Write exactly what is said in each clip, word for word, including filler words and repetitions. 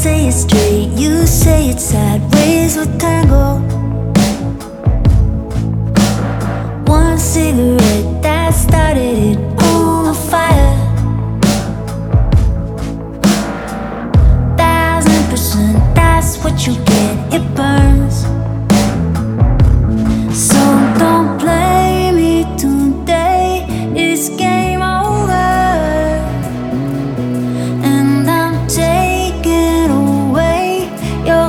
say it straight, you say it sideways. We'll tango. One cigarette that started it on a fire. Thousand percent, that's what you get. It burns. So don't blame me today. It's game over, and I'm taking away your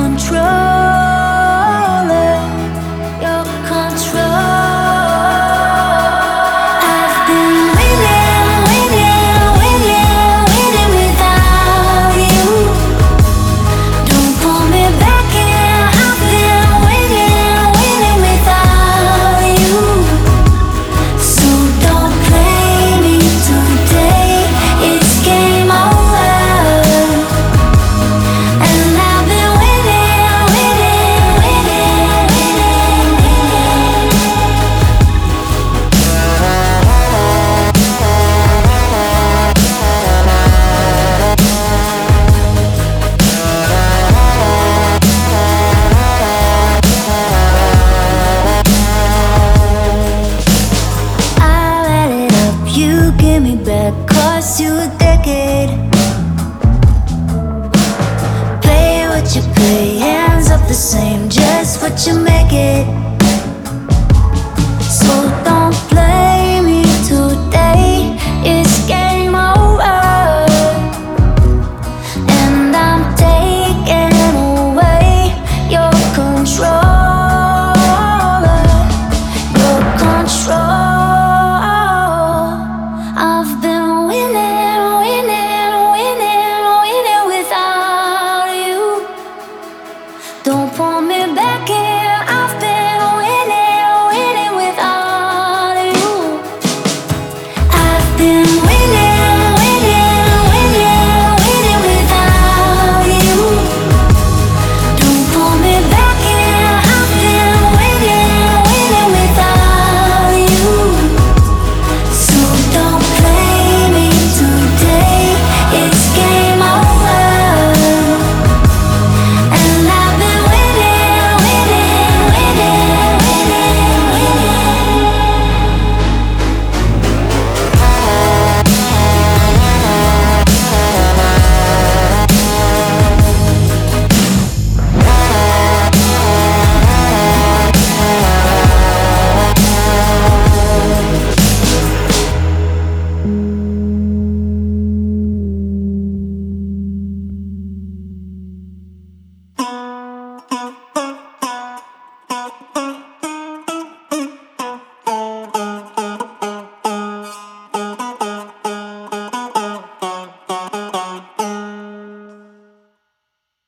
controller, your control. I've been winning, winning, winning, winning without you. Don't pull me back in. I've been winning, winning without you. So don't play me today. It's game over, and I've been winning, winning, winning, winning, I'll add it up, you give me back, cost you a decade. Play what you play, ends up the same, just what you made.